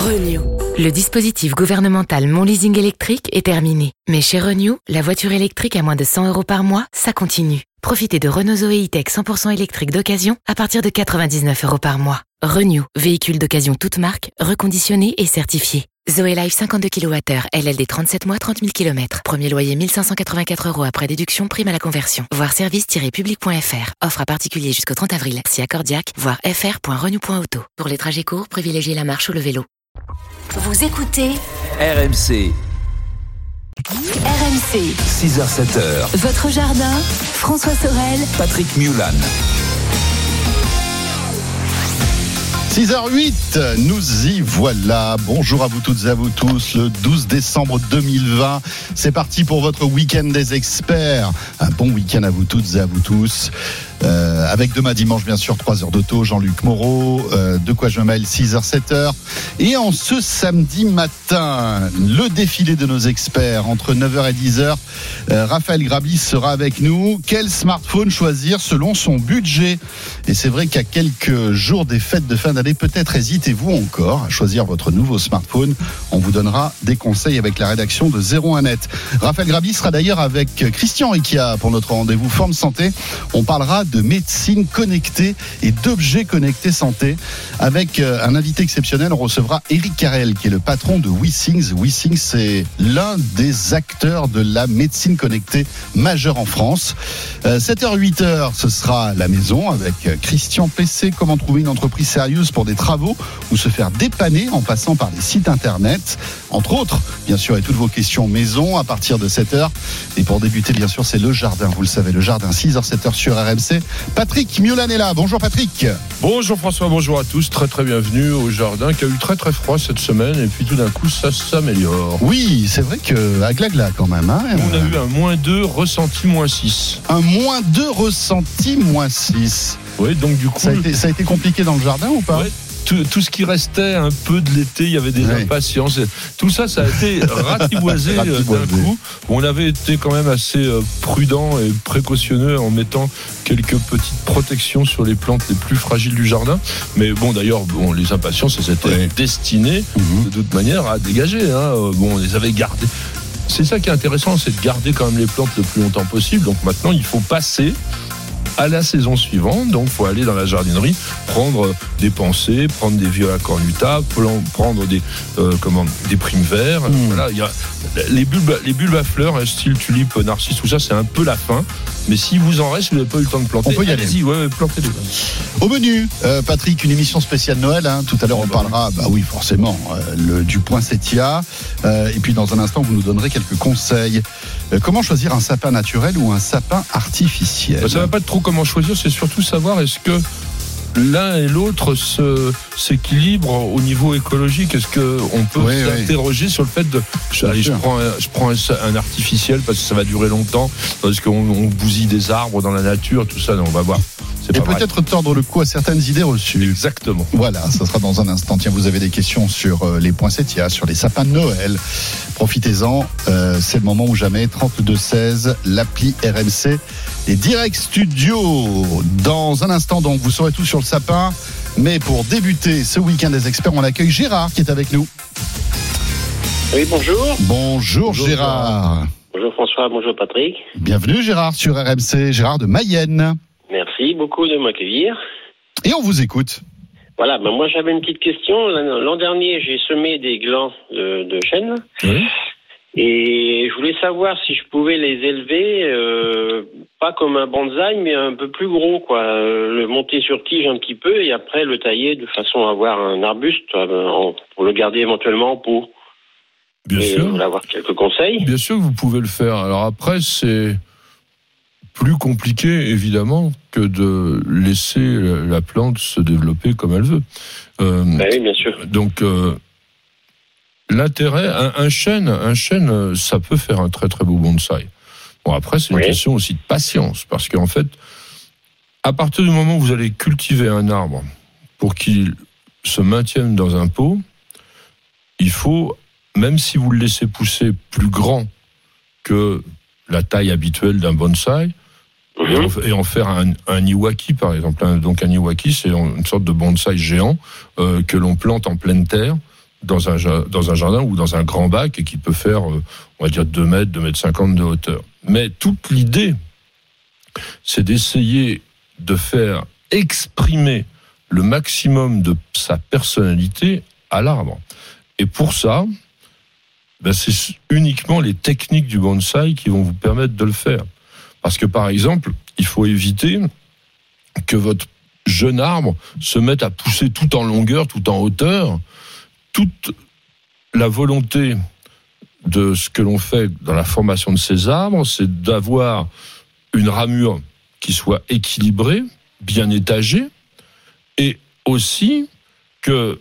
Renew. Le dispositif gouvernemental Mon Leasing électrique est terminé. Mais chez Renew, la voiture électrique à moins de 100 € par mois, ça continue. Profitez de Renault Zoe E-Tech 100% électrique d'occasion à partir de 99 € par mois. Renew, véhicule d'occasion toute marque, reconditionné et certifié. Zoe Life 52 kWh, LLD 37 mois, 30 000 km. Premier loyer 1584 € après déduction, prime à la conversion. Voir service-public.fr. Offre à particulier jusqu'au 30 avril. Si accordiaque, voir fr.renew.auto. Pour les trajets courts, privilégiez la marche ou le vélo. Vous écoutez RMC. RMC. 6h-7h. Votre jardin, François Sorel, Patrick Mulan. 6h08, nous y voilà. Bonjour à vous toutes et à vous tous. Le 12 décembre 2020, c'est parti pour votre week-end des experts. Un bon week-end à vous toutes et à vous tous. Avec demain dimanche, bien sûr, 3 heures d'auto, Jean-Luc Moreau, de quoi je me mêle, 6h, 7h. Et en ce samedi matin, le défilé de nos experts, entre 9h et 10h, Raphaël Grabis sera avec nous. Quel smartphone choisir selon son budget? Et c'est vrai qu'à quelques jours des fêtes de fin d'année, peut-être hésitez-vous encore à choisir votre nouveau smartphone. On vous donnera des conseils avec la rédaction de 01net. Raphaël Grabis sera d'ailleurs avec Christian Riccia pour notre rendez-vous Forme Santé. On parlera de médecine connectée et d'objets connectés santé. Avec un invité exceptionnel, on recevra Eric Carrel, qui est le patron de WeThings. WeThings, c'est l'un des acteurs de la médecine connectée majeure en France. 7h, 8h, ce sera la maison avec Christian PC. Comment trouver une entreprise sérieuse pour des travaux ou se faire dépanner en passant par les sites internet, entre autres, bien sûr, et toutes vos questions maison à partir de 7h. Et pour débuter, bien sûr, c'est le jardin. Vous le savez, le jardin, 6h, 7h sur RMC. Patrick Mulan est là. Bonjour Patrick. Bonjour François, bonjour à tous. Très très bienvenue au jardin qui a eu très très froid cette semaine et puis tout d'un coup ça s'améliore. Oui, c'est vrai que à glagla quand même. Hein, on a eu un -2 ressenti -6. Un -2 ressenti -6. Oui, donc du coup. Ça a été compliqué dans le jardin ou pas? Ouais. Tout ce qui restait un peu de l'été, il y avait des impatiences. Tout ça a été ratiboisé d'un coup. On avait été quand même assez prudent et précautionneux en mettant quelques petites protections sur les plantes les plus fragiles du jardin. Mais bon, d'ailleurs, les impatiences, elles étaient destinées de toute manière à dégager. On les avait gardées. C'est ça qui est intéressant, c'est de garder quand même les plantes le plus longtemps possible. Donc maintenant, il faut passer à la saison suivante, donc il faut aller dans la jardinerie, prendre des pensées, prendre des viola cornuta, prendre des primes verts. Voilà, il y a les bulbes à fleurs, style tulipe, narcisse, tout ça, c'est un peu la fin. Mais si vous en reste, vous n'avez pas eu le temps de planter. On peut y aller. Allez-y, plantez-les. Au menu, Patrick, une émission spéciale Noël. Tout à l'heure, on parlera, oui, forcément, du poinsettia. Et puis, dans un instant, vous nous donnerez quelques conseils. Comment choisir un sapin naturel ou un sapin artificiel? Ça ne va pas être trop comment choisir, c'est surtout savoir est-ce que l'un et l'autre s'équilibrent au niveau écologique. Est-ce qu'on peut s'interroger sur le fait de... Je prends un artificiel parce que ça va durer longtemps, parce qu'on bousille des arbres dans la nature, tout ça, on va voir. Et peut-être tordre le cou à certaines idées reçues. Exactement. Voilà, ça sera dans un instant. Tiens, vous avez des questions sur les poinsettias, sur les sapins de Noël. Profitez-en, c'est le moment ou jamais. 3216, l'appli RMC et Direct Studio. Dans un instant, donc, vous saurez tout sur le sapin. Mais pour débuter ce week-end des experts, on accueille Gérard qui est avec nous. Oui, bonjour. Bonjour Gérard. Bonjour François, bonjour Patrick. Bienvenue Gérard sur RMC, Gérard de Mayenne. Merci beaucoup de m'accueillir. Et on vous écoute. Voilà, moi j'avais une petite question. L'an dernier, j'ai semé des glands de chêne. Oui. Et je voulais savoir si je pouvais les élever, pas comme un bonsaï, mais un peu plus gros, quoi. Le monter sur tige un petit peu et après le tailler de façon à avoir un arbuste pour le garder éventuellement en pot. Bien sûr. Je voulais avoir quelques conseils. Bien sûr que vous pouvez le faire. Alors après, c'est plus compliqué, évidemment, que de laisser la plante se développer comme elle veut. Oui, bien sûr. Donc, l'intérêt, un chêne, ça peut faire un très très beau bonsaï. Bon, après, c'est une question aussi de patience, parce qu'en fait, à partir du moment où vous allez cultiver un arbre pour qu'il se maintienne dans un pot, il faut, même si vous le laissez pousser plus grand que la taille habituelle d'un bonsaï, et en faire un iwaki, par exemple. Donc un iwaki, c'est une sorte de bonsaï géant que l'on plante en pleine terre. dans un jardin ou dans un grand bac et qui peut faire, on va dire, 2 mètres, 2 mètres 50 de hauteur. Mais toute l'idée, c'est d'essayer de faire exprimer le maximum de sa personnalité à l'arbre. Et pour ça, c'est uniquement les techniques du bonsaï qui vont vous permettre de le faire. Parce que, par exemple, il faut éviter que votre jeune arbre se mette à pousser tout en longueur, tout en hauteur. Toute la volonté de ce que l'on fait dans la formation de ces arbres, c'est d'avoir une ramure qui soit équilibrée, bien étagée, et aussi que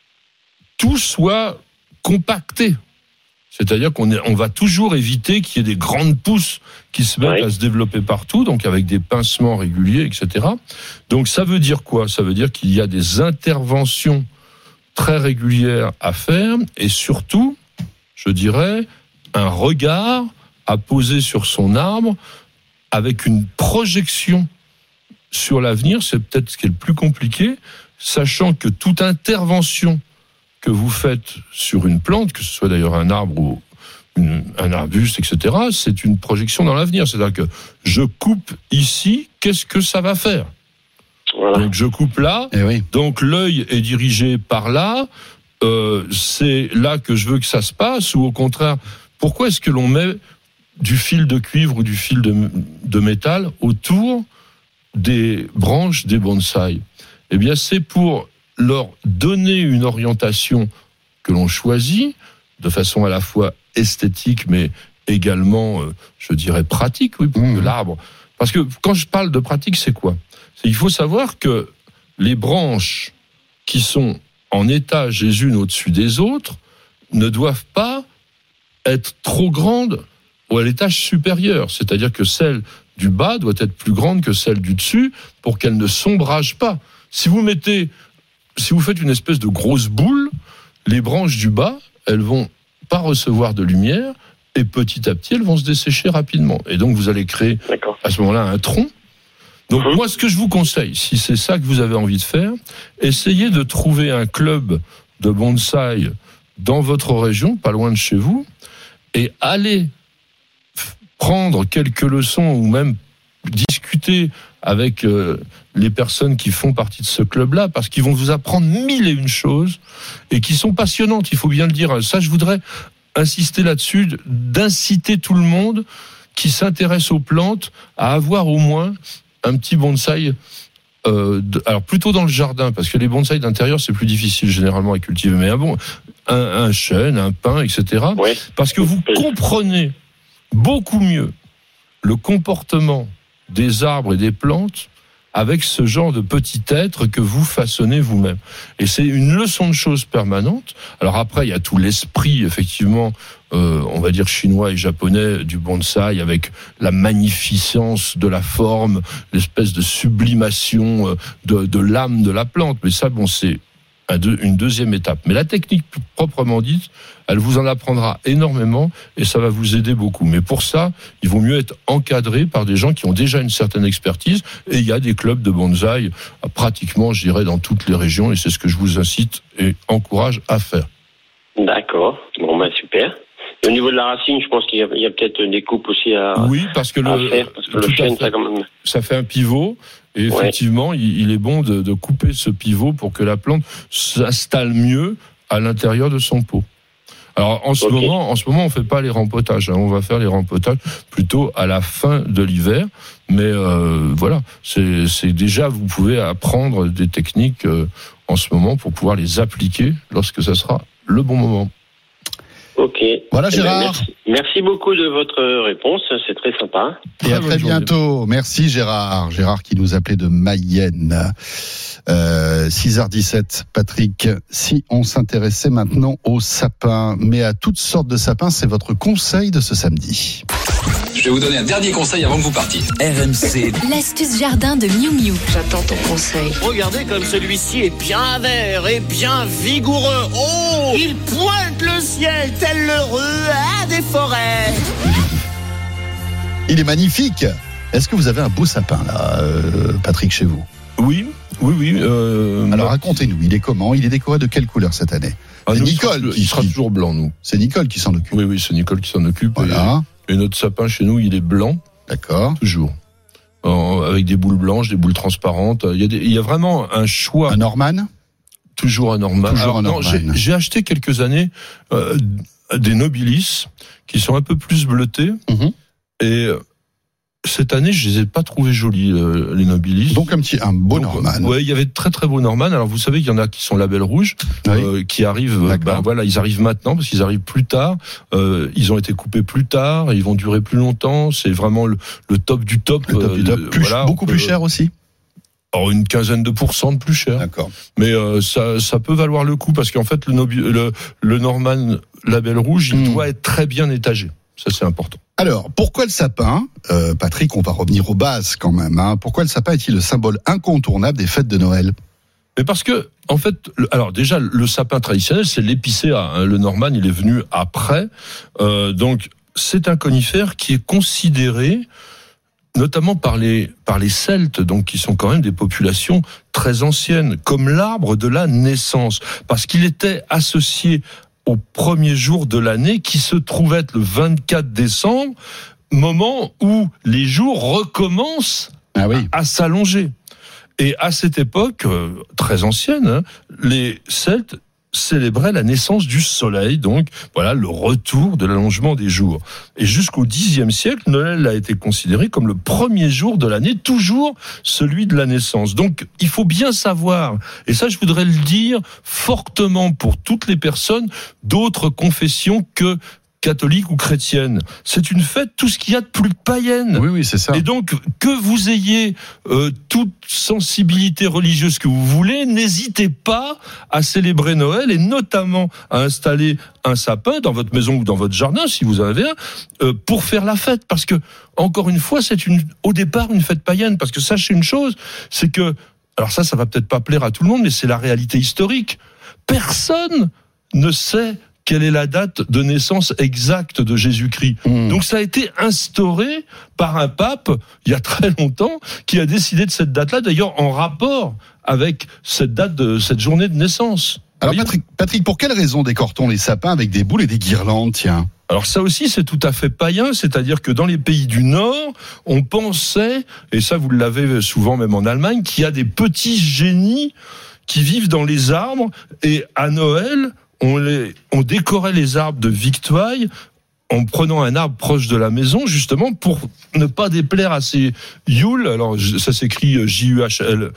tout soit compacté. C'est-à-dire qu'on va toujours éviter qu'il y ait des grandes pousses qui se mettent à se développer partout, donc avec des pincements réguliers, etc. Donc ça veut dire quoi ? Ça veut dire qu'il y a des interventions très régulières à faire, et surtout, je dirais, un regard à poser sur son arbre avec une projection sur l'avenir. C'est peut-être ce qui est le plus compliqué, sachant que toute intervention que vous faites sur une plante, que ce soit d'ailleurs un arbre ou un arbuste, etc., c'est une projection dans l'avenir. C'est-à-dire que je coupe ici, qu'est-ce que ça va faire ? Voilà. Donc je coupe là, donc l'œil est dirigé par là, c'est là que je veux que ça se passe, ou au contraire, pourquoi est-ce que l'on met du fil de cuivre ou du fil de métal autour des branches des bonsaïs ? Eh bien, c'est pour leur donner une orientation que l'on choisit, de façon à la fois esthétique, mais également, je dirais, pratique, pour que l'arbre... Parce que quand je parle de pratique, c'est quoi ? Il faut savoir que les branches qui sont en étage les unes au-dessus des autres ne doivent pas être trop grandes à l'étage supérieur. C'est-à-dire que celle du bas doit être plus grande que celle du dessus pour qu'elle ne s'ombrage pas. Si vous faites une espèce de grosse boule, les branches du bas, elles vont pas recevoir de lumière et petit à petit, elles vont se dessécher rapidement. Et donc, vous allez créer à ce moment-là un tronc. Donc, moi, ce que je vous conseille, si c'est ça que vous avez envie de faire, essayez de trouver un club de bonsaï dans votre région, pas loin de chez vous, et allez prendre quelques leçons ou même discuter avec les personnes qui font partie de ce club-là, parce qu'ils vont vous apprendre 1001 choses et qui sont passionnantes, il faut bien le dire. Ça, je voudrais insister là-dessus, d'inciter tout le monde qui s'intéresse aux plantes à avoir au moins un petit bonsaï, alors plutôt dans le jardin, parce que les bonsaïs d'intérieur, c'est plus difficile généralement à cultiver, mais un chêne, un pin, etc. Parce que vous comprenez beaucoup mieux le comportement des arbres et des plantes avec ce genre de petit être que vous façonnez vous-même. Et c'est une leçon de choses permanente. Alors après, il y a tout l'esprit, effectivement, on va dire chinois et japonais du bonsaï, avec la magnificence de la forme, l'espèce de sublimation de l'âme de la plante. Mais ça, c'est une deuxième étape. Mais la technique proprement dite, elle vous en apprendra énormément et ça va vous aider beaucoup. Mais pour ça, il vaut mieux être encadré par des gens qui ont déjà une certaine expertise, et il y a des clubs de bonsaï pratiquement, je dirais, dans toutes les régions, et c'est ce que je vous incite et encourage à faire. D'accord. Super. Et au niveau de la racine, je pense qu'il y a peut-être des coupes aussi à faire, parce que le chêne, ça fait un pivot. Et effectivement, il est bon de couper ce pivot pour que la plante s'installe mieux à l'intérieur de son pot. Alors en ce moment, on fait pas les rempotages. On va faire les rempotages plutôt à la fin de l'hiver. Mais voilà, c'est déjà, vous pouvez apprendre des techniques en ce moment pour pouvoir les appliquer lorsque ça sera le bon moment. Ok. Voilà, Gérard. Merci beaucoup de votre réponse, c'est très sympa. Et à très bientôt. Merci, Gérard. Gérard qui nous appelait de Mayenne. 6h17, Patrick. Si on s'intéressait maintenant aux sapins, mais à toutes sortes de sapins, c'est votre conseil de ce samedi. Je vais vous donner un dernier conseil avant que vous partiez. RMC. L'astuce jardin de Miu Miu. J'attends ton conseil. Regardez comme celui-ci est bien vert et bien vigoureux. Oh, il pointe le ciel tel le roi des forêts. Il est magnifique. Est-ce que vous avez un beau sapin là, Patrick, chez vous ? Oui. Alors racontez-nous, il est comment ? Il est décoré de quelle couleur cette année ? C'est Nicole il sera toujours blanc, nous. C'est Nicole qui s'en occupe. Oui, c'est Nicole qui s'en occupe. Voilà. Et notre sapin chez nous, il est blanc. D'accord. Toujours. Avec des boules blanches, des boules transparentes. Il y a vraiment un choix. Un Norman ? Toujours un Norman. Non, j'ai acheté quelques années des Nobilis qui sont un peu plus bleutés. Et cette année, je les ai pas trouvés jolis, les Nobilis. Donc un beau Norman. Ouais, il y avait de très très beaux Norman. Alors vous savez qu'il y en a qui sont label rouge, qui arrivent. Ils arrivent maintenant parce qu'ils arrivent plus tard. Ils ont été coupés plus tard. Ils vont durer plus longtemps. C'est vraiment le top du top. Le top du top. Beaucoup plus cher aussi. Alors une quinzaine de % de plus cher. D'accord. Mais ça peut valoir le coup parce qu'en fait le Norman label rouge, il doit être très bien étagé. Ça c'est important. Alors, pourquoi le sapin, Patrick, on va revenir aux bases quand même. Pourquoi le sapin est-il le symbole incontournable des fêtes de Noël ? Mais parce que, en fait, alors déjà, le sapin traditionnel, c'est l'épicéa. Le Norman, il est venu après. Donc, c'est un conifère qui est considéré, notamment par les Celtes, donc qui sont quand même des populations très anciennes, comme l'arbre de la naissance, parce qu'il était associé au premier jour de l'année, qui se trouvait être le 24 décembre, moment où les jours recommencent à s'allonger. Et à cette époque, très ancienne, les Celtes célébraient la naissance du soleil, donc voilà le retour de l'allongement des jours. Et jusqu'au Xe siècle, Noël a été considéré comme le premier jour de l'année, toujours celui de la naissance. Donc il faut bien savoir, et ça je voudrais le dire fortement pour toutes les personnes d'autres confessions que catholique ou chrétienne. C'est une fête, tout ce qu'il y a de plus païenne. Oui, c'est ça. Et donc, que vous ayez toute sensibilité religieuse que vous voulez, n'hésitez pas à célébrer Noël et notamment à installer un sapin dans votre maison ou dans votre jardin, si vous en avez un, pour faire la fête. Parce que, encore une fois, c'est au départ une fête païenne. Parce que sachez une chose, c'est que, alors ça va peut-être pas plaire à tout le monde, mais c'est la réalité historique. Personne ne sait quelle est la date de naissance exacte de Jésus-Christ. Donc ça a été instauré par un pape, il y a très longtemps, qui a décidé de cette date-là, d'ailleurs en rapport avec cette date de cette journée de naissance. Alors Patrick, pour quelle raison décore-t-on les sapins avec des boules et des guirlandes, tiens ? Alors ça aussi, c'est tout à fait païen, c'est-à-dire que dans les pays du Nord, on pensait, et ça vous l'avez souvent même en Allemagne, qu'il y a des petits génies qui vivent dans les arbres, et à Noël, on décorait les arbres de victuailles en prenant un arbre proche de la maison, justement, pour ne pas déplaire à ces Yule, alors ça s'écrit J-U-H-L-E,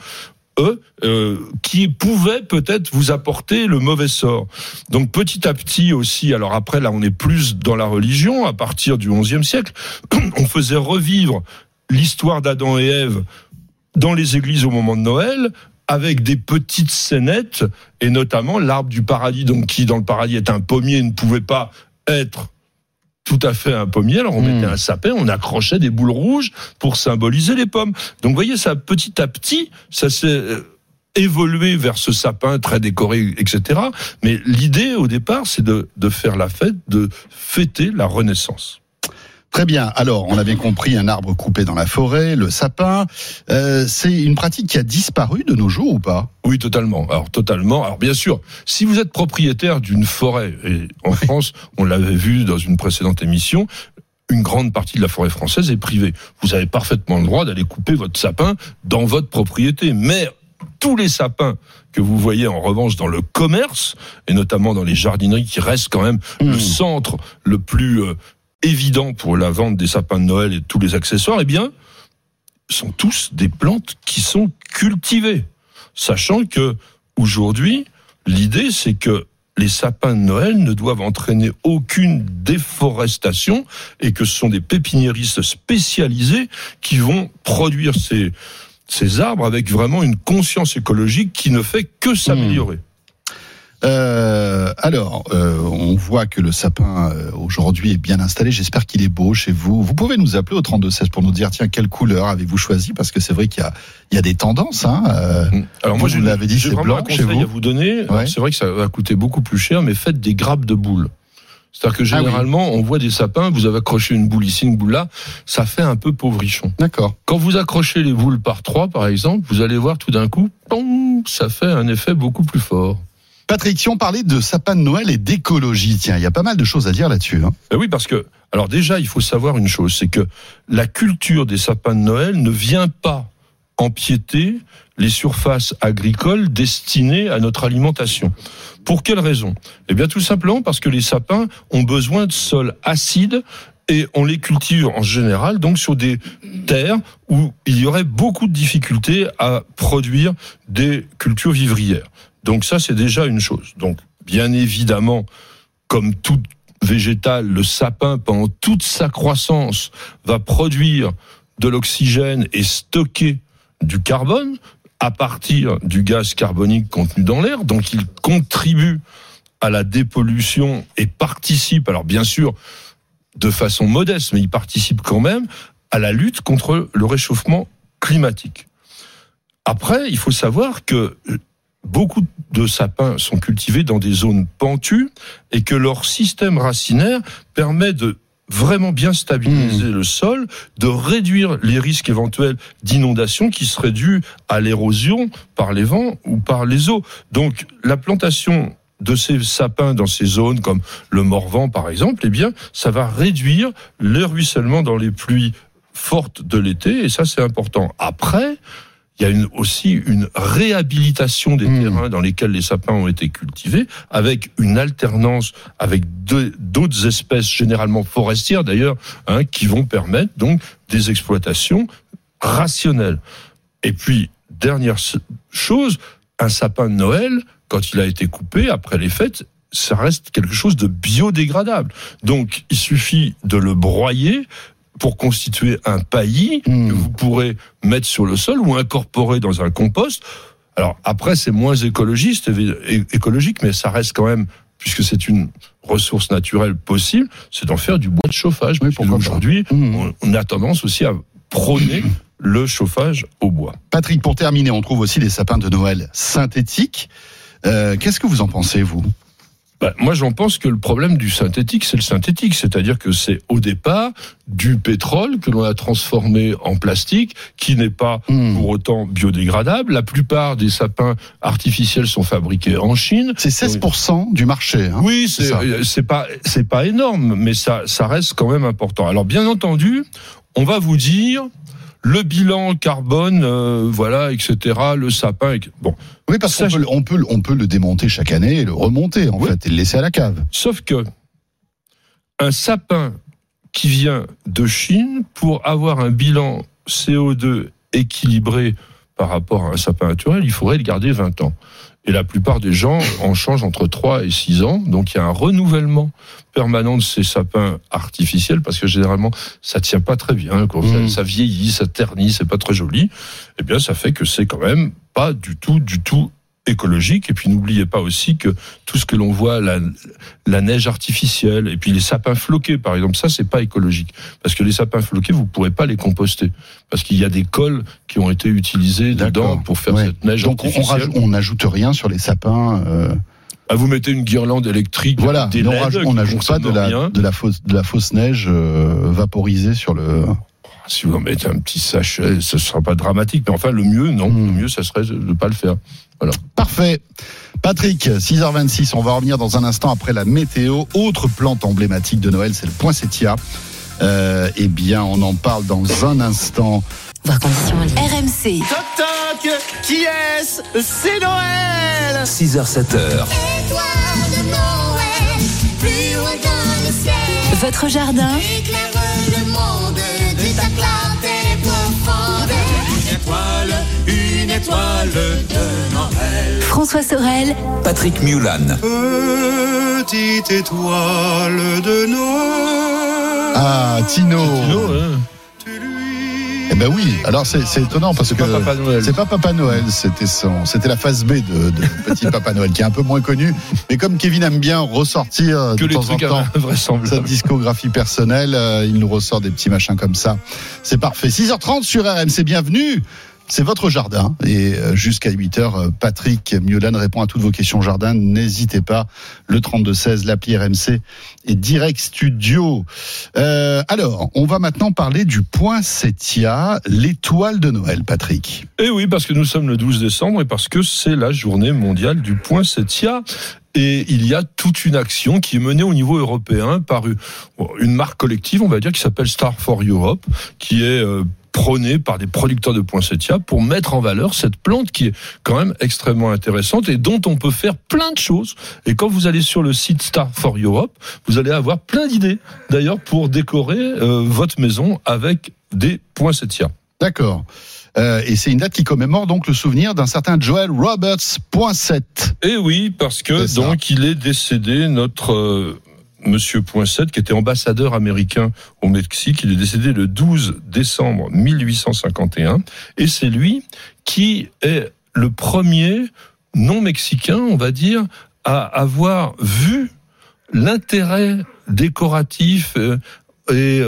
qui pouvaient peut-être vous apporter le mauvais sort. Donc petit à petit aussi, alors après là on est plus dans la religion, à partir du XIe siècle, on faisait revivre l'histoire d'Adam et Ève dans les églises au moment de Noël, avec des petites scénettes, et notamment l'arbre du paradis, donc qui dans le paradis est un pommier, ne pouvait pas être tout à fait un pommier, alors on mettait un sapin, on accrochait des boules rouges pour symboliser les pommes. Donc vous voyez, ça petit à petit, ça s'est évolué vers ce sapin très décoré, etc. Mais l'idée au départ, c'est de faire la fête, de fêter la Renaissance. Très bien. Alors, on avait compris un arbre coupé dans la forêt, le sapin. C'est une pratique qui a disparu de nos jours ou pas ? Oui, totalement. Alors bien sûr, si vous êtes propriétaire d'une forêt, et en France, on l'avait vu dans une précédente émission, une grande partie de la forêt française est privée. Vous avez parfaitement le droit d'aller couper votre sapin dans votre propriété. Mais tous les sapins que vous voyez en revanche dans le commerce, et notamment dans les jardineries qui restent quand même le centre le plus évident pour la vente des sapins de Noël et tous les accessoires, eh bien, sont tous des plantes qui sont cultivées. Sachant que, aujourd'hui, l'idée, c'est que les sapins de Noël ne doivent entraîner aucune déforestation et que ce sont des pépiniéristes spécialisés qui vont produire ces arbres avec vraiment une conscience écologique qui ne fait que s'améliorer. On voit que le sapin aujourd'hui est bien installé. J'espère qu'il est beau chez vous. Vous pouvez nous appeler au 3216 pour nous dire tiens, quelle couleur avez-vous choisi, parce que c'est vrai qu'il y a des tendances. Alors moi, je vous l'avais dit, c'est blanc chez vous. À vous donner. Ouais. C'est vrai que ça va coûter beaucoup plus cher, mais faites des grappes de boules. C'est-à-dire que généralement, on voit des sapins, vous avez accroché une boule ici, une boule là, ça fait un peu pauvrichon. D'accord. Quand vous accrochez les boules par 3, par exemple, vous allez voir tout d'un coup, ça fait un effet beaucoup plus fort. Patrick, si on parlait de sapin de Noël et d'écologie, tiens, il y a pas mal de choses à dire là-dessus. Oui, parce que, alors déjà, il faut savoir une chose, c'est que la culture des sapins de Noël ne vient pas empiéter les surfaces agricoles destinées à notre alimentation. Pour quelle raison ? Eh bien, tout simplement parce que les sapins ont besoin de sols acides et on les cultive en général donc sur des terres où il y aurait beaucoup de difficultés à produire des cultures vivrières. Donc ça, c'est déjà une chose. Donc, bien évidemment, comme tout végétal, le sapin, pendant toute sa croissance, va produire de l'oxygène et stocker du carbone à partir du gaz carbonique contenu dans l'air. Donc, il contribue à la dépollution et participe, alors bien sûr, de façon modeste, mais il participe quand même à la lutte contre le réchauffement climatique. Après, il faut savoir que beaucoup de sapins sont cultivés dans des zones pentues et que leur système racinaire permet de vraiment bien stabiliser le sol, de réduire les risques éventuels d'inondation qui seraient dus à l'érosion par les vents ou par les eaux. Donc, la plantation de ces sapins dans ces zones comme le Morvan par exemple, eh bien, ça va réduire le ruissellement dans les pluies fortes de l'été et ça c'est important. Après, il y a aussi une réhabilitation des terrains dans lesquels les sapins ont été cultivés, avec une alternance avec d'autres espèces, généralement forestières d'ailleurs, qui vont permettre donc des exploitations rationnelles. Et puis, dernière chose, un sapin de Noël, quand il a été coupé, après les fêtes, ça reste quelque chose de biodégradable. Donc, il suffit de le broyer pour constituer un paillis que vous pourrez mettre sur le sol ou incorporer dans un compost. Alors après, c'est moins écologique, mais ça reste quand même, puisque c'est une ressource naturelle possible, c'est d'en faire du bois de chauffage. Oui, aujourd'hui, on a tendance aussi à prôner le chauffage au bois. Patrick, pour terminer, on trouve aussi des sapins de Noël synthétiques. Qu'est-ce que vous en pensez, vous ? Moi, j'en pense que le problème du synthétique, c'est le synthétique. C'est-à-dire que c'est au départ du pétrole que l'on a transformé en plastique, qui n'est pas pour autant biodégradable. La plupart des sapins artificiels sont fabriqués en Chine. C'est 16% du marché. Oui, c'est pas énorme, mais ça reste quand même important. Alors, bien entendu, on va vous dire le bilan carbone, etc. Le sapin, bon. Oui, parce qu'on peut le démonter chaque année et le remonter fait et le laisser à la cave. Sauf que un sapin qui vient de Chine, pour avoir un bilan CO2 équilibré par rapport à un sapin naturel, il faudrait le garder 20 ans. Et la plupart des gens en changent entre 3 et 6 ans. Donc il y a un renouvellement permanent de ces sapins artificiels, parce que généralement ça tient pas très bien, ça vieillit, ça ternit, c'est pas très joli. Eh bien ça fait que c'est quand même pas du tout écologique. Et puis n'oubliez pas aussi que tout ce que l'on voit, la neige artificielle, et puis les sapins floqués par exemple, ça c'est pas écologique, parce que les sapins floqués vous pourrez pas les composter, parce qu'il y a des cols qui ont été utilisés dedans pour faire cette neige artificielle. Donc on n'ajoute rien sur les sapins. Vous mettez une guirlande électrique. Voilà, on n'ajoute pas de la fausse neige vaporisée sur le. Si vous en mettez un petit sachet, ce ne sera pas dramatique. Mais enfin, le mieux, ça serait de ne pas le faire. Voilà. Parfait. Patrick, 6h26, on va revenir dans un instant après la météo. Autre plante emblématique de Noël, c'est le poinsettia. Eh bien, on en parle dans un instant. Voir conditions en ligne. RMC. Toc toc, qui est-ce ? C'est Noël. 6h, 7h. Étoile de Noël, plus haut dans le ciel. Votre jardin. Éclaire le monde de ta clarté profonde. Une étoile de Noël. François Sorel. Patrick Mulan. Petite étoile de Noël. Ah, Tino. Eh ben oui, alors c'est étonnant parce que c'est pas Papa Noël, c'était la phase B de Petit Papa Noël qui est un peu moins connu, mais comme Kevin aime bien ressortir de temps en temps sa discographie personnelle, il nous ressort des petits machins comme ça. C'est parfait. 6h30 sur RMC, bienvenue C'est votre jardin. Et jusqu'à 8h, Patrick Miolan répond à toutes vos questions jardin. N'hésitez pas. Le 3216, l'appli RMC et Direct Studio. Alors, on va maintenant parler du poinsettia, l'étoile de Noël, Patrick. Et oui, parce que nous sommes le 12 décembre et parce que c'est la journée mondiale du poinsettia. Et il y a toute une action qui est menée au niveau européen par une marque collective, on va dire, qui s'appelle Start for Europe, qui est prônée par des producteurs de poinsettia pour mettre en valeur cette plante qui est quand même extrêmement intéressante et dont on peut faire plein de choses. Et quand vous allez sur le site Start for Europe, vous allez avoir plein d'idées, d'ailleurs, pour décorer votre maison avec des poinsettias. D'accord. Et c'est une date qui commémore donc le souvenir d'un certain Joel Roberts Poinsett. Et oui, parce que donc il est décédé, notre Monsieur Poinsett, qui était ambassadeur américain au Mexique. Il est décédé le 12 décembre 1851. Et c'est lui qui est le premier non-mexicain, on va dire, à avoir vu l'intérêt décoratif et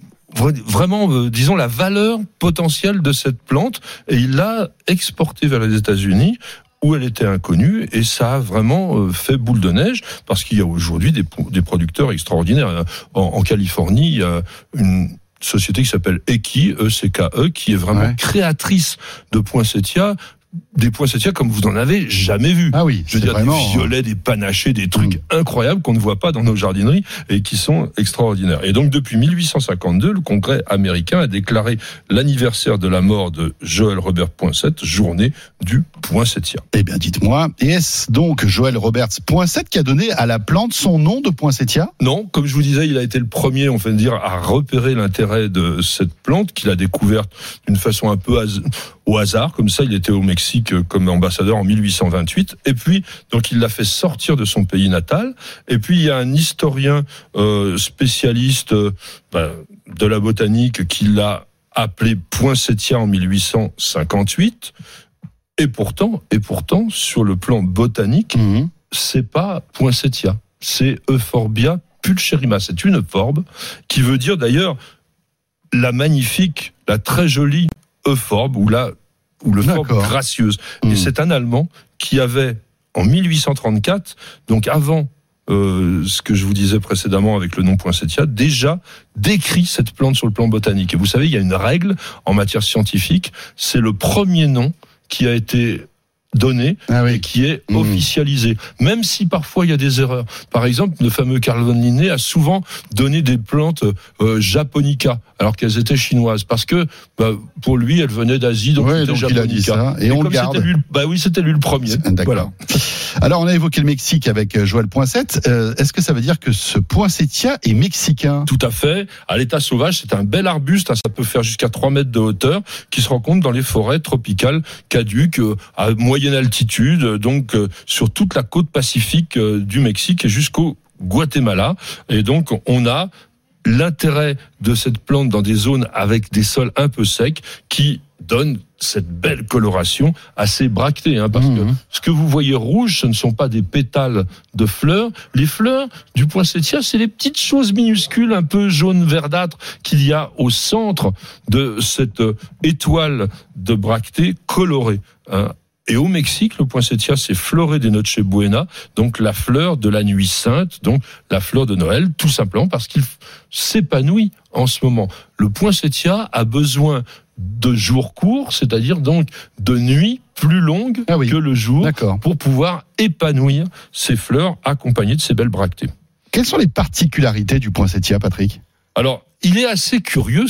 vraiment, disons, la valeur potentielle de cette plante, et il l'a exportée vers les États-Unis, où elle était inconnue, et ça a vraiment fait boule de neige, parce qu'il y a aujourd'hui des producteurs extraordinaires. En Californie, il y a une société qui s'appelle ECKE, E-C-K-E, qui est vraiment créatrice de poinsettias, des poinsettias comme vous n'en avez jamais vu. Ah oui, je veux dire, vraiment des violets, des panachés, des trucs incroyables qu'on ne voit pas dans nos jardineries et qui sont extraordinaires. Et donc, depuis 1852, le Congrès américain a déclaré l'anniversaire de la mort de Joel Robert Poinsett, journée du poinsettia. Eh bien, dites-moi, est-ce donc Joel Roberts Poinsett qui a donné à la plante son nom de poinsettia ? Non, comme je vous disais, il a été le premier, on va dire, à repérer l'intérêt de cette plante qu'il a découverte d'une façon un peu au hasard, comme ça. Il était au Mexique comme ambassadeur en 1828, et puis donc il l'a fait sortir de son pays natal. Et puis il y a un historien spécialiste de la botanique qui l'a appelé poinsettia en 1858. Et pourtant, sur le plan botanique, c'est pas poinsettia, c'est Euphorbia pulcherrima. C'est une forbe qui veut dire d'ailleurs la magnifique, la très jolie euphorbe, ou le forbe gracieuse. Et c'est un Allemand qui avait, en 1834, donc avant ce que je vous disais précédemment avec le nom poinsettia, déjà décrit cette plante sur le plan botanique. Et vous savez, il y a une règle en matière scientifique, c'est le premier nom qui a été donné et qui est officialisé. Même si parfois il y a des erreurs. Par exemple, le fameux Carl von Linné a souvent donné des plantes japonica, alors qu'elles étaient chinoises, parce que pour lui, elles venaient d'Asie, donc c'était japonica. Il a dit ça, et on le garde. C'était lui le premier. Voilà. Alors, on a évoqué le Mexique avec Joel Poinsett. Est-ce que ça veut dire que ce poinsettia est mexicain ? Tout à fait. À l'état sauvage, c'est un bel arbuste, ça peut faire jusqu'à 3 mètres de hauteur, qui se rencontre dans les forêts tropicales caduques, à moyenne altitude, donc sur toute la côte pacifique du Mexique et jusqu'au Guatemala. Et donc, on a l'intérêt de cette plante dans des zones avec des sols un peu secs qui donne cette belle coloration assez bractée, parce que ce que vous voyez rouge, ce ne sont pas des pétales de fleurs. Les fleurs du poinsettia, c'est les petites choses minuscules, un peu jaune verdâtre, qu'il y a au centre de cette étoile de bractée colorée. Et au Mexique, le poinsettia, c'est Flore de Noche Buena, donc la fleur de la nuit sainte, donc la fleur de Noël, tout simplement parce qu'il s'épanouit en ce moment. Le poinsettia a besoin de jours courts, c'est-à-dire donc de nuits plus longues que le jour, pour pouvoir épanouir ses fleurs accompagnées de ces belles bractées. Quelles sont les particularités du poinsettia, Patrick ? Alors, il est assez curieux,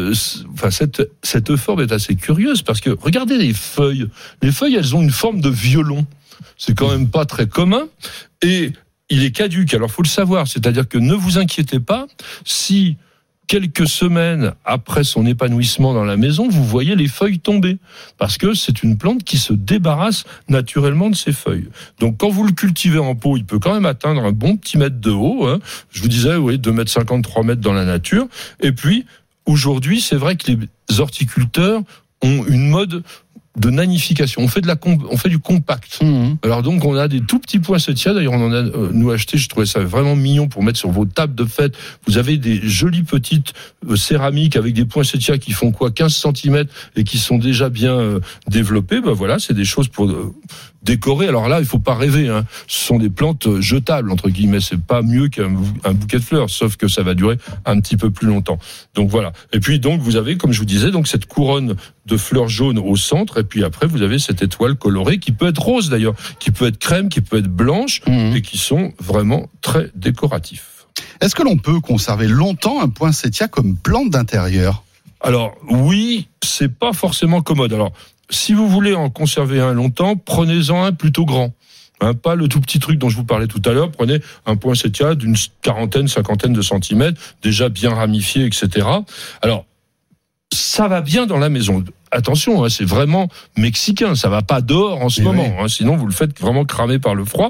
cette euphorbe est assez curieuse, parce que regardez les feuilles. Les feuilles, elles ont une forme de violon. C'est quand même pas très commun. Et il est caduque. Alors, faut le savoir. C'est-à-dire que ne vous inquiétez pas si quelques semaines après son épanouissement dans la maison, vous voyez les feuilles tomber. Parce que c'est une plante qui se débarrasse naturellement de ses feuilles. Donc, quand vous le cultivez en pot, il peut quand même atteindre un bon petit mètre de haut. Je vous disais, 2,50 m, 3 mètres dans la nature. Et puis, aujourd'hui, c'est vrai que les horticulteurs ont une mode de nanification. On fait du compact. Alors donc on a des tout petits poinsettias. D'ailleurs on en a nous acheté. Je trouvais ça vraiment mignon pour mettre sur vos tables de fête. Vous avez des jolies petites céramiques avec des poinsettias qui font 15 cm et qui sont déjà bien développés. Ben voilà, c'est des choses pour décorer. Alors là, il faut pas rêver. Ce sont des plantes jetables entre guillemets. C'est pas mieux qu'un bouquet de fleurs, sauf que ça va durer un petit peu plus longtemps. Donc voilà. Et puis donc vous avez, comme je vous disais, donc cette couronne de fleurs jaunes au centre. Et puis après, vous avez cette étoile colorée qui peut être rose d'ailleurs, qui peut être crème, qui peut être blanche, et qui sont vraiment très décoratifs. Est-ce que l'on peut conserver longtemps un poinsettia comme plante d'intérieur ? Alors oui, c'est pas forcément commode. Alors si vous voulez en conserver un longtemps, prenez-en un plutôt grand. Pas le tout petit truc dont je vous parlais tout à l'heure. Prenez un poinsettia d'une 40-50 de centimètres, déjà bien ramifié, etc. Alors, ça va bien dans la maison. Attention, c'est vraiment mexicain. Ça va pas dehors en ce moment. Sinon, vous le faites vraiment cramer par le froid.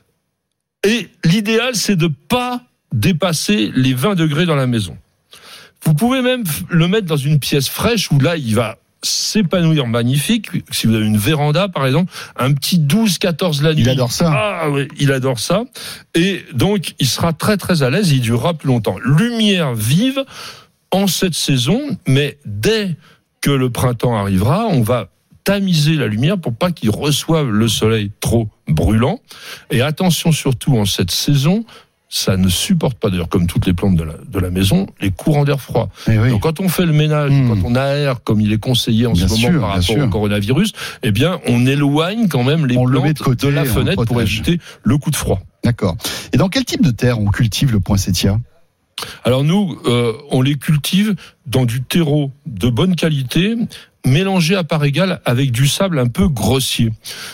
Et l'idéal, c'est de pas dépasser les 20 degrés dans la maison. Vous pouvez même le mettre dans une pièce fraîche où là, il va s'épanouir magnifique. Si vous avez une véranda, par exemple, un petit 12-14 la nuit. Il adore ça. Ah oui, il adore ça. Et donc, il sera très très à l'aise, il durera plus longtemps. Lumière vive en cette saison, mais dès que le printemps arrivera, on va tamiser la lumière pour pas qu'il reçoive le soleil trop brûlant. Et attention surtout en cette saison, ça ne supporte pas, d'ailleurs, comme toutes les plantes de la maison, les courants d'air froid. Donc, quand on fait le ménage, quand on aère, comme il est conseillé en ce moment par rapport au coronavirus, eh bien, on éloigne quand même les plantes de la fenêtre pour éviter le coup de froid. D'accord. Et dans quel type de terre on cultive le poinsettia ? Alors nous, on les cultive dans du terreau de bonne qualité, mélangé à part égale avec du sable un peu grossier.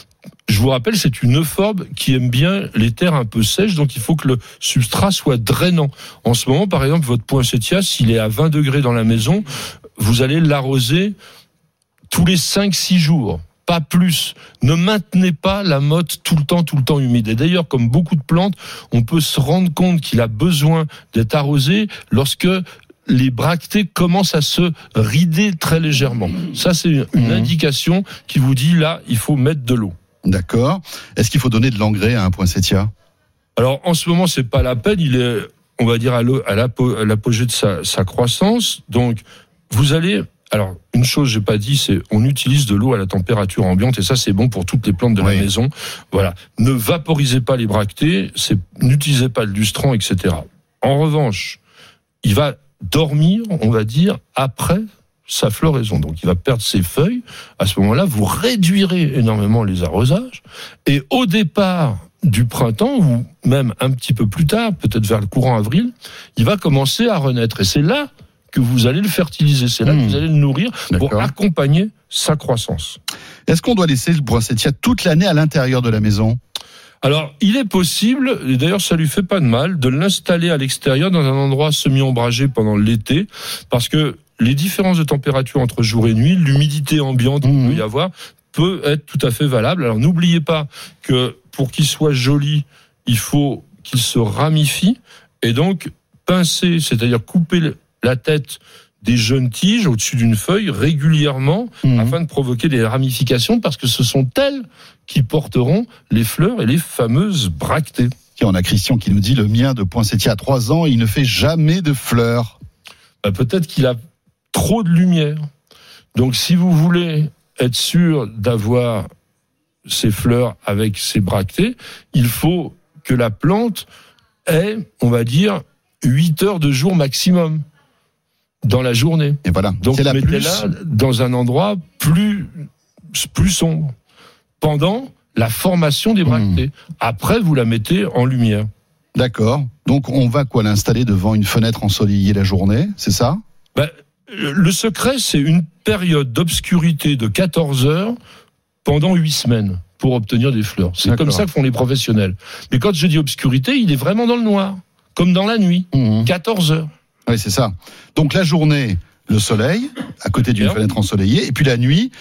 Je vous rappelle, c'est une euphorbes qui aime bien les terres un peu sèches, donc il faut que le substrat soit drainant. En ce moment, par exemple, votre poinsettia, s'il est à 20 degrés dans la maison, vous allez l'arroser tous les 5-6 jours. Pas plus. Ne maintenez pas la motte tout le temps humide. Et d'ailleurs, comme beaucoup de plantes, on peut se rendre compte qu'il a besoin d'être arrosé lorsque les bractées commencent à se rider très légèrement. Ça, c'est une indication qui vous dit, là, il faut mettre de l'eau. D'accord. Est-ce qu'il faut donner de l'engrais à un poinsettia ? Alors, en ce moment, c'est pas la peine. Il est, on va dire, à l'apogée de sa croissance. Donc, vous allez... Alors, une chose j'ai pas dit, c'est on utilise de l'eau à la température ambiante et ça c'est bon pour toutes les plantes de la maison. Voilà, ne vaporisez pas les bractées, n'utilisez pas le lustran, etc. En revanche, il va dormir, on va dire, après sa floraison. Donc, il va perdre ses feuilles. À ce moment-là, vous réduirez énormément les arrosages et au départ du printemps ou même un petit peu plus tard, peut-être vers le courant avril, il va commencer à renaître et c'est là que vous allez le fertiliser, c'est là que vous allez le nourrir pour accompagner sa croissance. Est-ce qu'on doit laisser le poinsettia toute l'année à l'intérieur de la maison ? Alors, il est possible, et d'ailleurs ça lui fait pas de mal, de l'installer à l'extérieur dans un endroit semi-ombragé pendant l'été, parce que les différences de température entre jour et nuit, l'humidité ambiante qu'il peut y avoir, peut être tout à fait valable. Alors n'oubliez pas que pour qu'il soit joli, il faut qu'il se ramifie, et donc pincer, c'est-à-dire couper la tête des jeunes tiges au-dessus d'une feuille régulièrement afin de provoquer des ramifications parce que ce sont elles qui porteront les fleurs et les fameuses bractées. Et on a Christian qui nous dit le mien de poinsettia à 3 ans, il ne fait jamais de fleurs. Peut-être qu'il a trop de lumière. Donc si vous voulez être sûr d'avoir ces fleurs avec ces bractées, il faut que la plante ait, on va dire, 8 heures de jour maximum dans la journée. Et voilà. Donc mettez-la dans un endroit plus sombre pendant la formation des bractées. Après, vous la mettez en lumière. D'accord. Donc on va l'installer devant une fenêtre ensoleillée la journée, c'est ça ? Le secret, c'est une période d'obscurité de 14 heures pendant 8 semaines pour obtenir des fleurs. C'est comme ça que font les professionnels. Mais quand je dis obscurité, il est vraiment dans le noir, comme dans la nuit, 14 heures. Oui, c'est ça. Donc la journée, le soleil, à côté d'une fenêtre ensoleillée, et puis la nuit,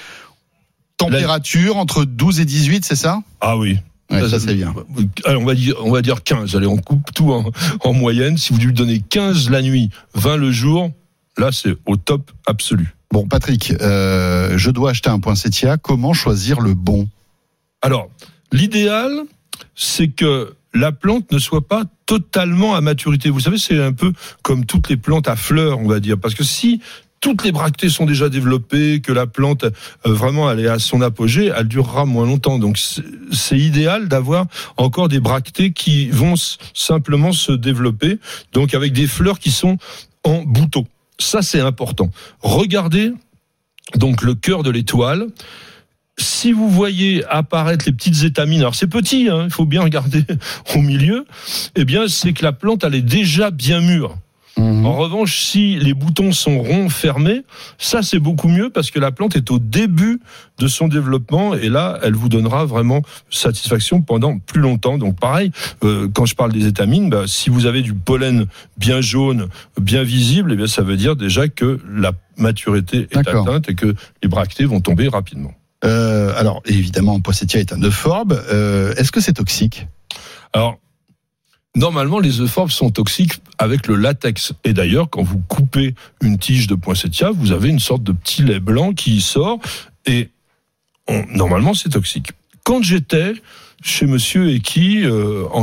température entre 12 et 18, c'est ça ? Ah oui. Ouais, ça c'est bien. Alors on va dire 15. Allez, on coupe tout en moyenne. Si vous lui donnez 15 la nuit, 20 le jour, là c'est au top absolu. Bon, Patrick, je dois acheter un poinsettia. Comment choisir le bon ? Alors, l'idéal, c'est que la plante ne soit pas totalement à maturité. Vous savez, c'est un peu comme toutes les plantes à fleurs, on va dire. Parce que si toutes les bractées sont déjà développées, que la plante vraiment elle est à son apogée, elle durera moins longtemps. Donc c'est idéal d'avoir encore des bractées qui vont simplement se développer, donc avec des fleurs qui sont en bouton. Ça c'est important. Regardez donc le cœur de l'étoile. Si vous voyez apparaître les petites étamines, alors c'est petit, il faut bien regarder au milieu, eh bien c'est que la plante elle est déjà bien mûre. En revanche, si les boutons sont ronds, fermés, ça c'est beaucoup mieux parce que la plante est au début de son développement et là, elle vous donnera vraiment satisfaction pendant plus longtemps. Donc pareil, quand je parle des étamines, si vous avez du pollen bien jaune, bien visible, eh bien ça veut dire déjà que la maturité est atteinte et que les bractées vont tomber rapidement. Alors évidemment, poinsettia est un euphorbes. Est-ce que c'est toxique ? Alors, normalement, les euphorbes sont toxiques avec le latex. Et d'ailleurs, quand vous coupez une tige de poinsettia, vous avez une sorte de petit lait blanc qui sort. Et normalement, c'est toxique. Quand j'étais chez Monsieur Eki en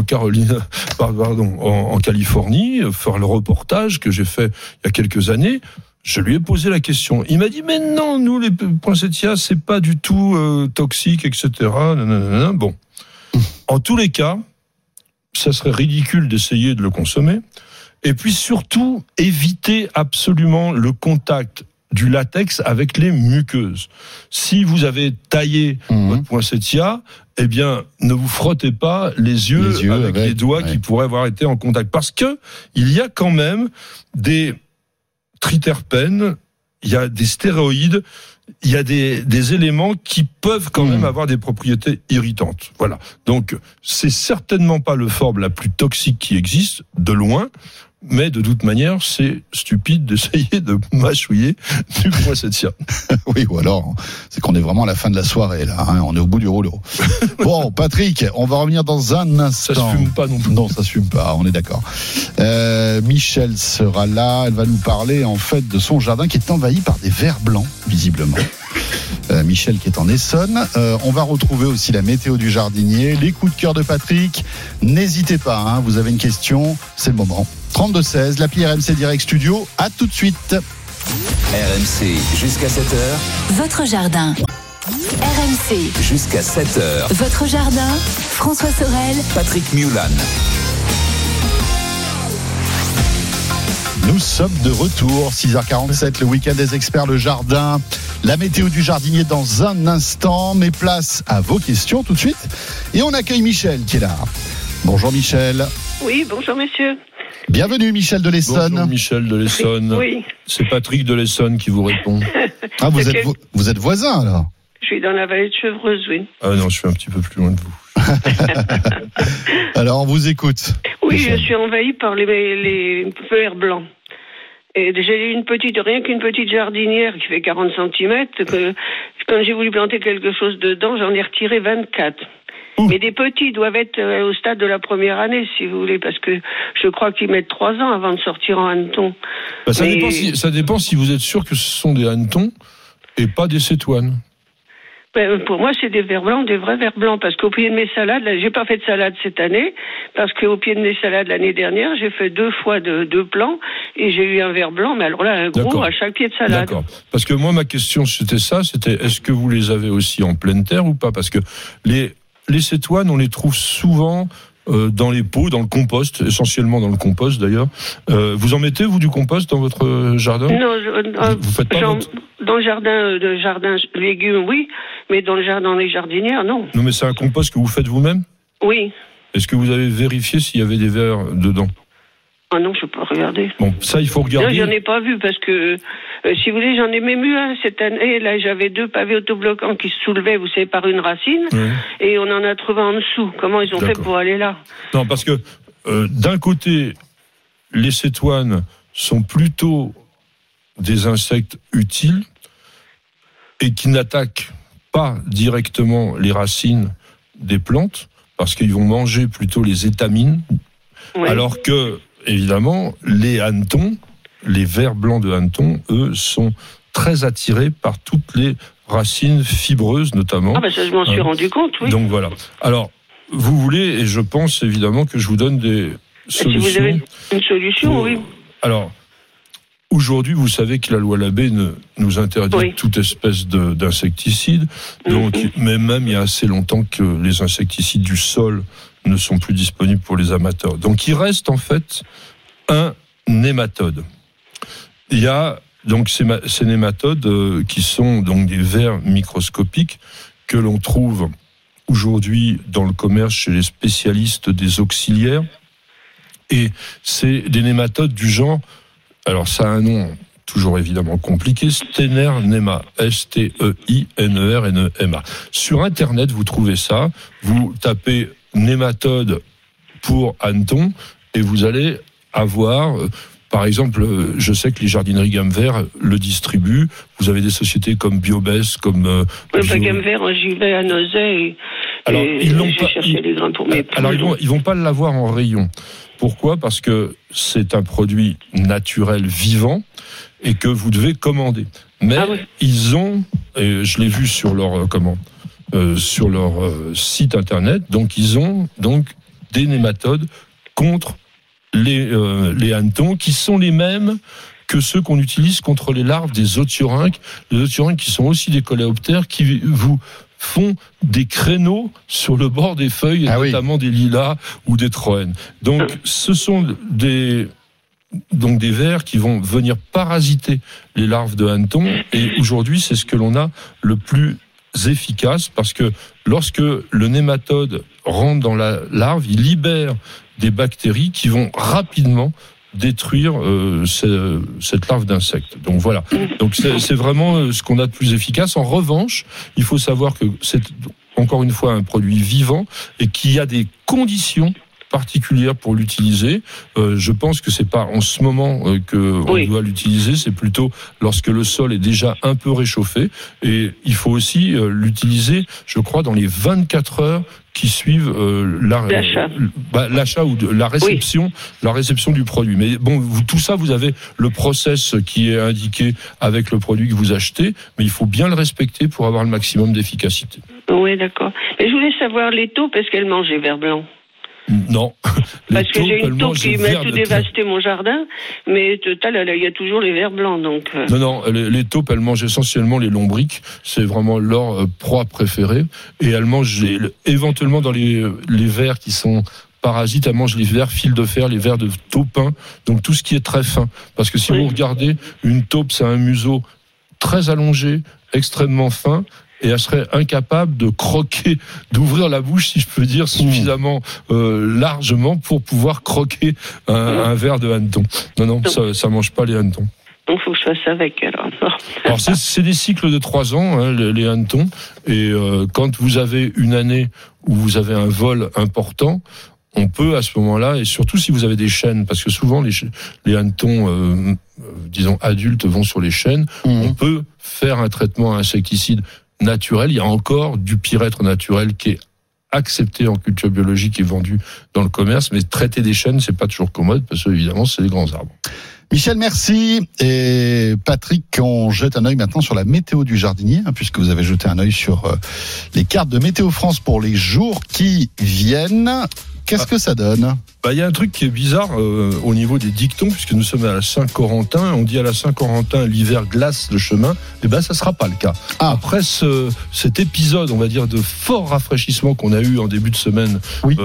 Californie, faire le reportage que j'ai fait il y a quelques années, je lui ai posé la question. Il m'a dit mais non, nous les poinsettias c'est pas du tout toxique, etc. Bon, en tous les cas, ça serait ridicule d'essayer de le consommer. Et puis surtout, évitez absolument le contact du latex avec les muqueuses. Si vous avez taillé votre poinsettia, eh bien, ne vous frottez pas les yeux avec les doigts qui pourraient avoir été en contact. Parce que il y a quand même des triterpènes, il y a des stéroïdes, il y a des éléments qui peuvent quand même avoir des propriétés irritantes. Voilà. Donc, c'est certainement pas l'euphorbes la plus toxique qui existe, de loin. Mais de toute manière, c'est stupide d'essayer de mâchouiller du poinsettia. Oui, ou alors, c'est qu'on est vraiment à la fin de la soirée, là. On est au bout du rouleau. Bon, Patrick, on va revenir dans un instant. Ça se fume pas non plus. Non, ça se fume pas, on est d'accord. Michel sera là. Elle va nous parler, en fait, de son jardin qui est envahi par des vers blancs, visiblement. Michel qui est en Essonne. On va retrouver aussi la météo du jardinier, les coups de cœur de Patrick. N'hésitez pas, vous avez une question, c'est le moment. 32-16, l'appli RMC Direct Studio. À tout de suite. RMC jusqu'à 7h. Votre jardin. RMC. Jusqu'à 7h. Votre jardin. François Sorel. Patrick Mulan. Nous sommes de retour, 6h47, le week-end des experts, le jardin, la météo du jardinier dans un instant, mais place à vos questions tout de suite. Et on accueille Michel qui est là. Bonjour Michel. Oui, bonjour messieurs. Bienvenue Michel de l'Essonne. Bonjour Michel de l'Essonne. Oui. C'est Patrick de l'Essonne qui vous répond. Ah, vous êtes voisins alors ? Je suis dans la vallée de Chevreuse, oui. Ah non, je suis un petit peu plus loin de vous. Alors on vous écoute. Oui, Michel. Je suis envahie par les vers blancs. Et j'ai rien qu'une petite jardinière qui fait 40 cm. Quand j'ai voulu planter quelque chose dedans, j'en ai retiré 24. Mais des petits doivent être au stade de la première année, si vous voulez, parce que je crois qu'ils mettent 3 ans avant de sortir en hanneton. Ça dépend si vous êtes sûr que ce sont des hannetons et pas des cétoines. Pour moi, c'est des vers blancs, des vrais vers blancs, parce qu'au pied de mes salades, là, j'ai pas fait de salade cette année, parce qu'au pied de mes salades l'année dernière, j'ai fait 2 fois de plants, et j'ai eu un vers blanc, mais alors là, un gros à chaque pied de salade. D'accord. Parce que moi, ma question, c'était est-ce que vous les avez aussi en pleine terre ou pas ? Parce que les cétoines, on les trouve souvent dans les pots, dans le compost, essentiellement dans le compost d'ailleurs. Vous en mettez, vous, du compost dans votre jardin ? Non, vous faites pas dans le jardin légumes, oui, mais dans les jardinières, non. Non, mais c'est un compost que vous faites vous-même ? Oui. Est-ce que vous avez vérifié s'il y avait des vers dedans ? Ah non, je peux pas regarder. Bon, ça, il faut regarder. Non, j'en ai pas vu parce que, si vous voulez, j'en ai même eu un cette année. Là, j'avais 2 pavés autobloquants qui se soulevaient, vous savez, par une racine. Oui. Et on en a trouvé en dessous. Comment ils ont fait pour aller là ? Non, parce que, d'un côté, les cétoines sont plutôt des insectes utiles et qui n'attaquent pas directement les racines des plantes parce qu'ils vont manger plutôt les étamines. Oui. Alors que, évidemment, les hannetons, les vers blancs de hanneton, eux, sont très attirés par toutes les racines fibreuses notamment. Ah ça je m'en suis rendu compte, oui. Donc voilà. Alors, vous voulez, et je pense évidemment que je vous donne des solutions. Si vous avez une solution, oui. Alors, aujourd'hui, vous savez que la loi Labbé nous interdit toute espèce d'insecticide. Donc, mais même il y a assez longtemps que les insecticides du sol ne sont plus disponibles pour les amateurs. Donc, il reste en fait un nématode. Il y a donc ces nématodes qui sont donc des vers microscopiques que l'on trouve aujourd'hui dans le commerce chez les spécialistes des auxiliaires. Et c'est des nématodes du genre, alors ça a un nom toujours évidemment compliqué, Steinernema, Steinernema. Sur Internet, vous trouvez ça, vous tapez nématode pour hanneton et vous allez avoir... Par exemple, je sais que les jardineries Gamme Vert le distribuent. Vous avez des sociétés comme Biobès, comme... Gamme Vert, j'y vais à Nozay et j'ai cherché les grains pour mes poules. Alors, ils vont pas l'avoir en rayon. Pourquoi ? Parce que c'est un produit naturel vivant et que vous devez commander. Mais ils ont, et je l'ai vu sur leur sur leur site internet, donc ils ont donc des nématodes contre les hannetons qui sont les mêmes que ceux qu'on utilise contre les larves des otiorynques. Les otiorynques qui sont aussi des coléoptères qui vous font des créneaux sur le bord des feuilles, notamment des lilas ou des troènes. Donc, ce sont des vers qui vont venir parasiter les larves de hannetons. Et aujourd'hui, c'est ce que l'on a le plus efficace parce que lorsque le nématode rentre dans la larve, il libère des bactéries qui vont rapidement détruire cette larve d'insecte. Donc voilà. Donc c'est vraiment ce qu'on a de plus efficace. En revanche, il faut savoir que c'est encore une fois un produit vivant et qu'il y a des conditions particulière pour l'utiliser. Je pense que c'est pas en ce moment qu'on doit l'utiliser, c'est plutôt lorsque le sol est déjà un peu réchauffé. Et il faut aussi l'utiliser, je crois, dans les 24 heures qui suivent l'achat ou la réception du produit. Mais bon, tout ça, vous avez le process qui est indiqué avec le produit que vous achetez, mais il faut bien le respecter pour avoir le maximum d'efficacité. Oui, d'accord. Mais je voulais savoir les taupes, est-ce qu'elles mangent les vers blancs ? Non. Parce que j'ai une taupe qui m'a tout dévasté mon jardin, mais total, il y a toujours les vers blancs. Donc Non, les taupes, elles mangent essentiellement les lombriques. C'est vraiment leur proie préférée. Et elles mangent éventuellement dans les vers qui sont parasites, elles mangent les vers fil de fer, les vers de taupin, donc tout ce qui est très fin. Parce que si vous regardez, une taupe, c'est un museau très allongé, extrêmement fin, et elle serait incapable de croquer, d'ouvrir la bouche, si je peux dire, suffisamment largement pour pouvoir croquer un ver de hanneton. Non, ça mange pas les hannetons. Donc il faut que je fasse avec alors. Alors c'est des cycles de 3 ans, les hannetons, et quand vous avez une année où vous avez un vol important, on peut à ce moment-là, et surtout si vous avez des chênes, parce que souvent les hannetons, disons adultes, vont sur les chênes, on peut faire un traitement insecticide naturel. Il y a encore du pyrètre naturel qui est accepté en culture biologique et vendu dans le commerce, mais traiter des chênes, c'est pas toujours commode parce que évidemment c'est des grands arbres. Michel, merci. Et Patrick, on jette un œil maintenant sur la météo du jardinier, puisque vous avez jeté un œil sur les cartes de Météo France pour les jours qui viennent. Qu'est-ce que ça donne ? Il y a un truc qui est bizarre au niveau des dictons, puisque nous sommes à la Saint-Corentin. On dit à la Saint-Corentin, l'hiver glace le chemin. Ça sera pas le cas. Après cet épisode, on va dire, de fort rafraîchissement qu'on a eu en début de semaine,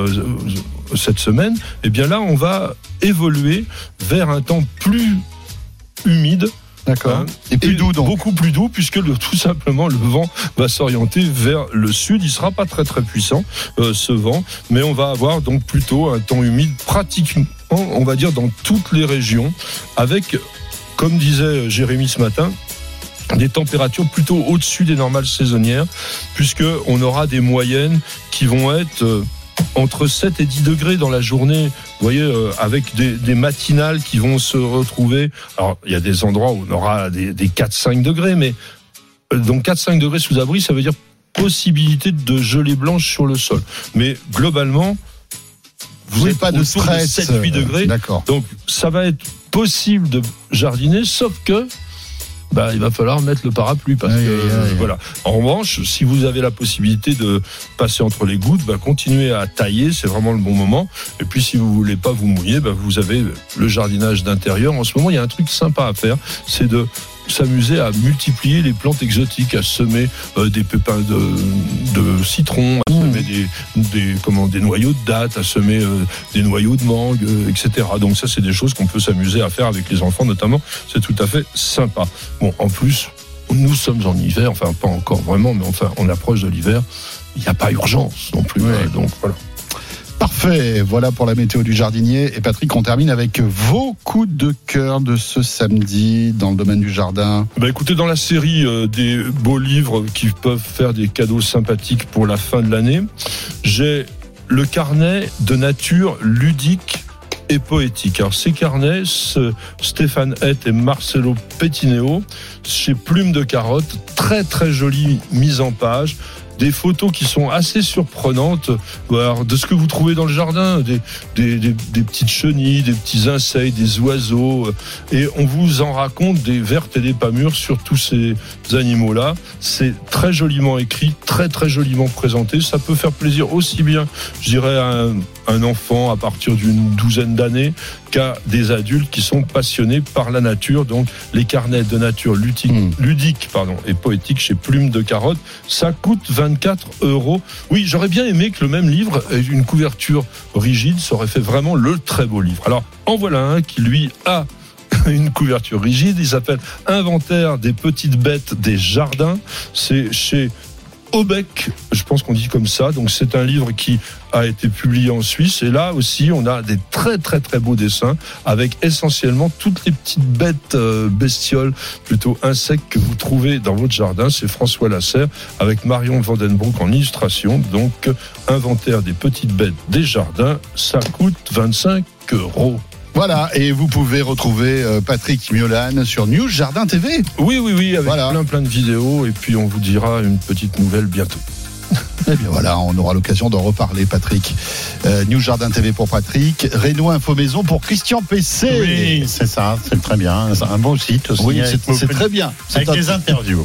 cette semaine, là, on va évoluer vers un temps plus humide. D'accord. Et plus doux, donc. Beaucoup plus doux, puisque tout simplement le vent va s'orienter vers le sud. Il sera pas très très puissant, ce vent, mais on va avoir donc plutôt un temps humide pratiquement, on va dire, dans toutes les régions, avec, comme disait Jérémy ce matin, des températures plutôt au-dessus des normales saisonnières, puisque on aura des moyennes qui vont être entre 7 et 10 degrés dans la journée, vous voyez, avec des matinales qui vont se retrouver. Alors, il y a des endroits où on aura des 4-5 degrés, mais donc 4-5 degrés sous abri, ça veut dire possibilité de gelée blanche sur le sol. Mais globalement, vous n'avez pas de stress, de 7-8 degrés. D'accord. Donc, ça va être possible de jardiner, sauf que il va falloir mettre le parapluie parce que voilà. En revanche, si vous avez la possibilité de passer entre les gouttes, continuez à tailler, c'est vraiment le bon moment. Et puis si vous voulez pas vous mouiller, vous avez le jardinage d'intérieur. En ce moment, il y a un truc sympa à faire, c'est de s'amuser à multiplier les plantes exotiques, à semer des pépins de citron, à semer des noyaux de dattes, à semer des noyaux de mangue, etc. Donc ça, c'est des choses qu'on peut s'amuser à faire avec les enfants notamment. C'est tout à fait sympa. Bon, en plus, nous sommes en hiver, enfin pas encore vraiment, mais enfin on approche de l'hiver. Il n'y a pas urgence non plus. Donc voilà. Parfait, voilà pour la météo du jardinier. Et Patrick, on termine avec vos coups de cœur de ce samedi dans le domaine du jardin. Écoutez, dans la série des beaux livres qui peuvent faire des cadeaux sympathiques pour la fin de l'année, j'ai le carnet de nature ludique et poétique. Alors ces carnets, Stéphane Hett et Marcelo Pettineo, chez Plume de Carotte, très très jolie mise en page. Des photos qui sont assez surprenantes de ce que vous trouvez dans le jardin, des petites chenilles, des petits insectes, des oiseaux, et on vous en raconte des vertes et des pas mûres sur tous ces animaux-là. C'est très joliment écrit, très très joliment présenté. Ça peut faire plaisir aussi bien, je dirais, à un enfant à partir d'une douzaine d'années qu'à des adultes qui sont passionnés par la nature. Donc les carnets de nature ludique et poétique chez Plume de Carotte, ça coûte 24 €. Oui, j'aurais bien aimé que le même livre ait une couverture rigide, ça aurait fait vraiment le très beau livre. Alors en voilà un qui lui a une couverture rigide, il s'appelle Inventaire des petites bêtes des jardins. C'est chez Aubec, je pense qu'on dit comme ça. Donc c'est un livre qui a été publié en Suisse, et là aussi on a des très très très beaux dessins avec essentiellement toutes les petites bêtes bestioles, plutôt insectes que vous trouvez dans votre jardin. C'est François Lasserre avec Marion Vandenbroek en illustration. Donc Inventaire des petites bêtes des jardins, ça coûte 25 €. Voilà, et vous pouvez retrouver Patrick Miolan sur News Jardin TV. Oui, avec plein de vidéos, et puis on vous dira une petite nouvelle bientôt. Eh bien voilà, on aura l'occasion d'en reparler, Patrick. News Jardin TV pour Patrick, Reno Info Maison pour Christian PC. Oui, c'est ça, c'est très bien. C'est un bon site aussi. Oui, c'est très bien. Avec des interviews.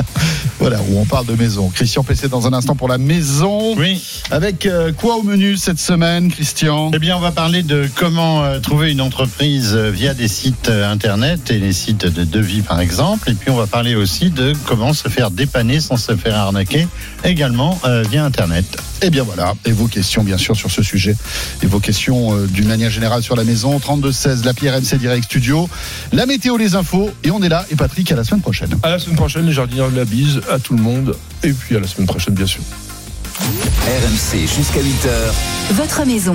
Voilà, où on parle de maison. Christian PC dans un instant pour la maison. Oui. Avec quoi au menu cette semaine, Christian ? Eh bien, on va parler de comment trouver une entreprise via des sites internet et les sites de devis, par exemple. Et puis, on va parler aussi de comment se faire dépanner sans se faire arnaquer, également via internet. Et bien voilà, et vos questions bien sûr sur ce sujet, et vos questions d'une manière générale sur la maison, 3216, l'appli RMC Direct Studio, la météo, les infos, et on est là. Et Patrick, à la semaine prochaine. À la semaine prochaine, les jardiniers de la bise, à tout le monde, et puis à la semaine prochaine bien sûr. RMC jusqu'à 8h. Votre maison.